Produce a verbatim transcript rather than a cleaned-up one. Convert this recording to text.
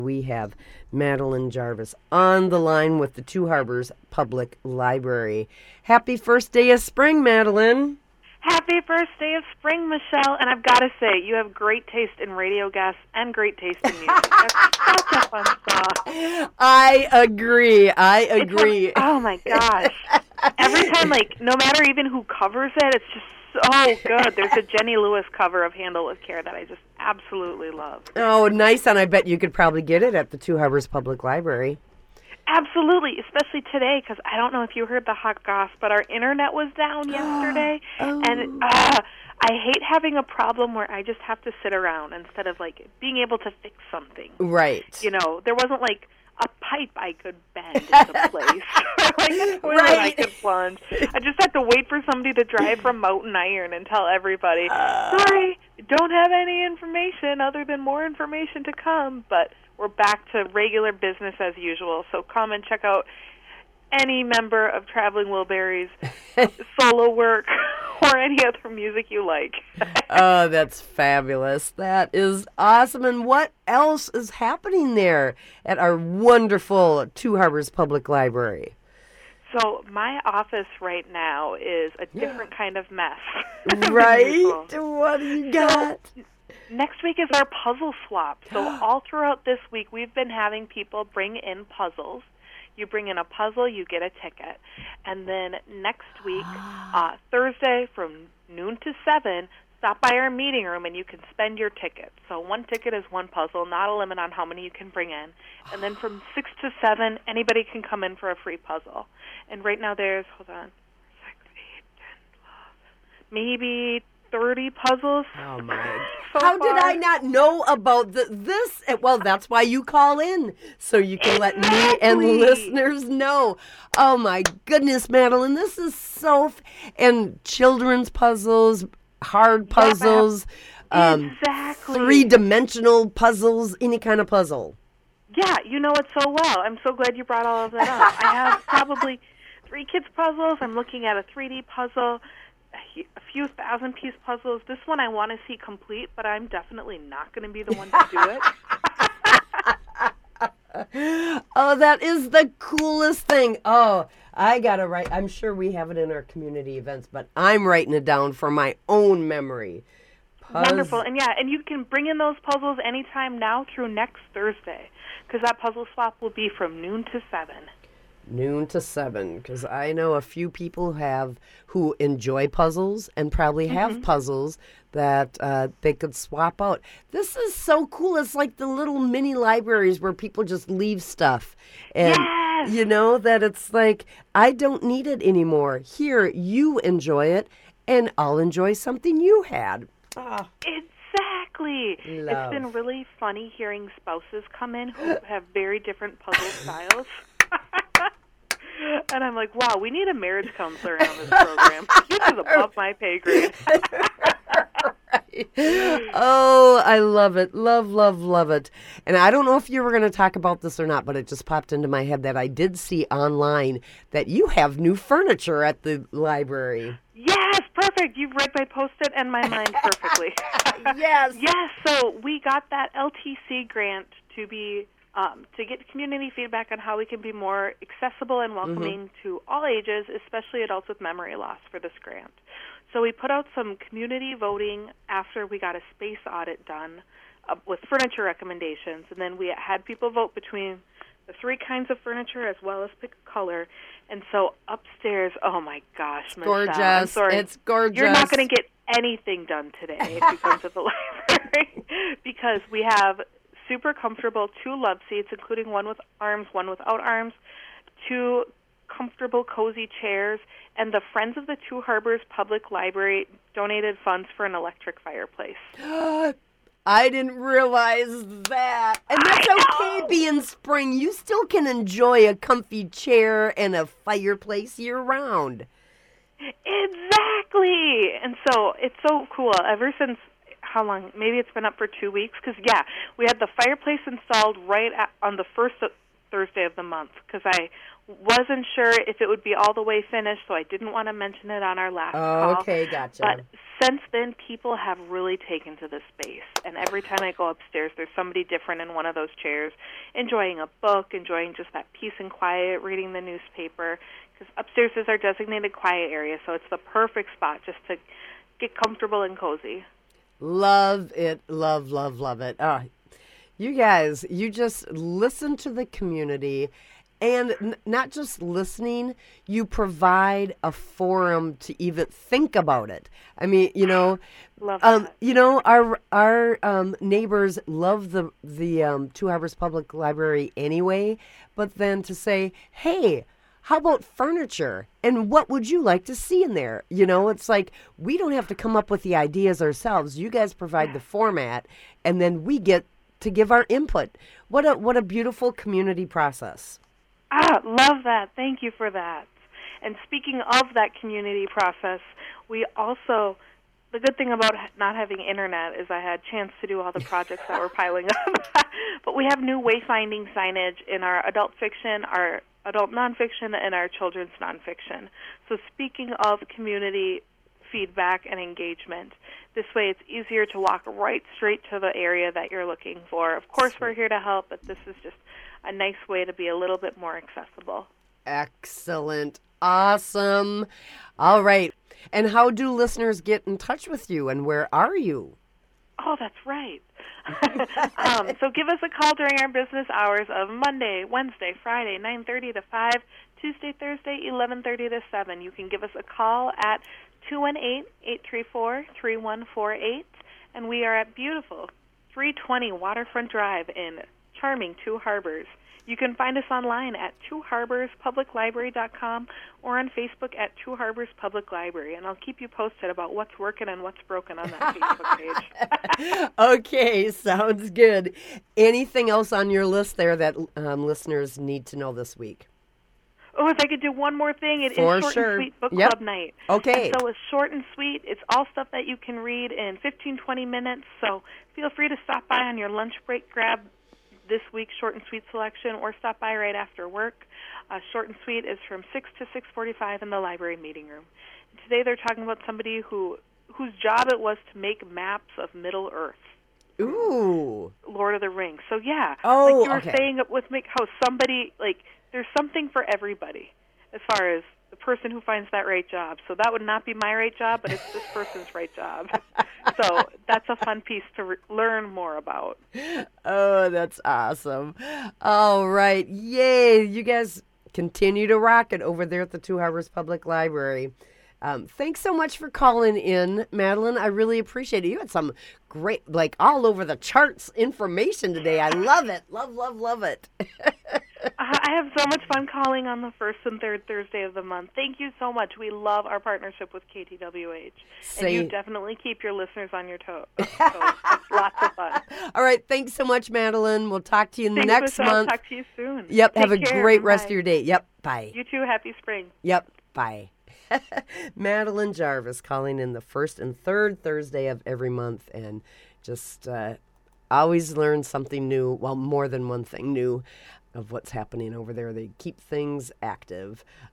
We have Madeline Jarvis on the line with the Two Harbors Public Library. Happy first day of spring, Madeline. Happy first day of spring, Michelle. And I've got to say, you have great taste in radio guests and great taste in music. That's such a fun song. I agree. I agree. A, oh, my gosh. Every time, like, no matter even who covers it, it's just so good. There's a Jenny Lewis cover of Handle with Care that I just absolutely love. Oh, nice. And I bet you could probably get it at the Two Harbors Public Library. Absolutely, especially today, because I don't know if you heard the hot goss, but our internet was down yesterday, oh. and uh, I hate having a problem where I just have to sit around instead of, like, being able to fix something. Right. You know, there wasn't, like, a pipe I could bend into place, like a toilet right. I could plunge. I just had to wait for somebody to drive from Mountain Iron and tell everybody, uh, sorry, don't have any information other than more information to come, but we're back to regular business as usual. So come and check out any member of Traveling Wilburys' solo work or any other music you like. Oh, that's fabulous. That is awesome. And what else is happening there at our wonderful Two Harbors Public Library? So my office right now is a different kind of mess. Right? What do you got? So, next week is our puzzle swap. So all throughout this week, we've been having people bring in puzzles. You bring in a puzzle, you get a ticket. And then next week, uh, Thursday from noon to seven, stop by our meeting room and you can spend your ticket. So one ticket is one puzzle, not a limit on how many you can bring in. And then from six to seven, anybody can come in for a free puzzle. And right now there's, hold on, six, eight, ten, twelve, maybe thirty puzzles. Oh, my. So How far. did I not know about the, this? Well, that's why you call in, so you can exactly. let me and listeners know. Oh, my goodness, Madeline, this is so... F- and children's puzzles, hard puzzles, yeah, um, exactly. three-dimensional puzzles, any kind of puzzle. Yeah, you know it so well. I'm so glad you brought all of that up. I have probably three kids' puzzles. I'm looking at a three D puzzle, a few thousand-piece puzzles. This one I want to see complete, but I'm definitely not going to be the one to do it. Oh, that is the coolest thing. Oh, I got to write. I'm sure we have it in our community events, but I'm writing it down for my own memory. Puzz- Wonderful. And, yeah, and you can bring in those puzzles anytime now through next Thursday, because that puzzle swap will be from noon to seven. Noon to seven, because I know a few people have who enjoy puzzles and probably have mm-hmm. puzzles that uh, they could swap out. This is so cool. It's like the little mini libraries where people just leave stuff. And, yes! you know, that it's like, I don't need it anymore. Here, you enjoy it, and I'll enjoy something you had. Oh. Exactly. Love. It's been really funny hearing spouses come in who have very different puzzle styles. And I'm like, wow, we need a marriage counselor on this program. This is above my pay grade. Right. Oh, I love it. Love, love, love it. And I don't know if you were going to talk about this or not, but it just popped into my head that I did see online that you have new furniture at the library. Yes, perfect. You've read my Post-it and my mind perfectly. Yes. Yes, so we got that L T C grant to be... Um, to get community feedback on how we can be more accessible and welcoming mm-hmm. to all ages, especially adults with memory loss for this grant. So we put out some community voting after we got a space audit done uh, with furniture recommendations, and then we had people vote between the three kinds of furniture as well as pick a color. And so upstairs, oh my gosh, Michelle, gorgeous. I'm sorry, it's gorgeous. You're not going to get anything done today if you come to the library because we have super comfortable two love seats, including one with arms, one without arms, two comfortable, cozy chairs, and the Friends of the Two Harbors Public Library donated funds for an electric fireplace. I didn't realize that. And that's okay being spring. You still can enjoy a comfy chair and a fireplace year-round. Exactly. And so it's so cool. Ever since how long? Maybe it's been up for two weeks. Because, yeah, we had the fireplace installed right at, on the first Thursday of the month because I wasn't sure if it would be all the way finished, so I didn't want to mention it on our last call. Okay, gotcha. But since then, people have really taken to the space, and every time I go upstairs, there's somebody different in one of those chairs, enjoying a book, enjoying just that peace and quiet, reading the newspaper, because upstairs is our designated quiet area, so it's the perfect spot just to get comfortable and cozy. Love it, love, love, love it. Oh, you guys, you just listen to the community. And n- not just listening, you provide a forum to even think about it. I mean, you know, Love um, that. you know, our our um, neighbors love the the um, Two Harbors Public Library anyway. But then to say, hey, how about furniture? And what would you like to see in there? You know, it's like we don't have to come up with the ideas ourselves. You guys provide the format, and then we get to give our input. What a what a beautiful community process. Ah, love that. Thank you for that. And speaking of that community process, we also, the good thing about not having internet is I had a chance to do all the projects that were piling up. But we have new wayfinding signage in our adult fiction, our adult nonfiction, and our children's nonfiction. So speaking of community feedback and engagement, this way it's easier to walk right straight to the area that you're looking for. Of course, we're here to help, but this is just a nice way to be a little bit more accessible. Excellent. Awesome. All right. And how do listeners get in touch with you, and where are you? Oh, that's right. um, so give us a call during our business hours of Monday, Wednesday, Friday, nine thirty to five, Tuesday, Thursday, eleven thirty to seven. You can give us a call at two one eight, eight three four, three one four eight, and we are at beautiful three twenty Waterfront Drive in charming Two Harbors. You can find us online at two harbors public library dot com or on Facebook at Two Harbors Public Library, and I'll keep you posted about what's working and what's broken on that Facebook page. Okay, sounds good. Anything else on your list there that um, listeners need to know this week? Oh, if I could do one more thing, it For is Short sure. and Sweet Book Yep. Club night. Okay. And so it's short and sweet. It's all stuff that you can read in fifteen, twenty minutes, so feel free to stop by on your lunch break, grab this week's Short and Sweet selection, or stop by right after work. Uh, Short and Sweet is from six to six forty-five in the library meeting room. Today they're talking about somebody who whose job it was to make maps of Middle-earth. Ooh. Lord of the Rings. So, yeah, Oh, like you were okay. saying with make how somebody, like, there's something for everybody as far as the person who finds that right job. So that would not be my right job, but it's this person's right job. So that's a fun piece to re- learn more about. Oh, that's awesome. All right. Yay. You guys continue to rock it over there at the Two Harbors Public Library. Um, thanks so much for calling in, Madeline. I really appreciate it. You had some great, like, all over the charts information today. I love it. Love, love, love it. I have so much fun calling on the first and third Thursday of the month. Thank you so much. We love our partnership with K T W H. Say- and you definitely keep your listeners on your toes. So it's lots of fun. All right. Thanks so much, Madeline. We'll talk to you Thanks, next Michelle. month. Talk to you soon. Yep. Take have a care. great rest Bye. of your day. Yep. Bye. You too. Happy spring. Yep. Bye. Madeline Jarvis calling in the first and third Thursday of every month, and just uh, always learn something new. Well, more than one thing new of what's happening over there. They keep things active.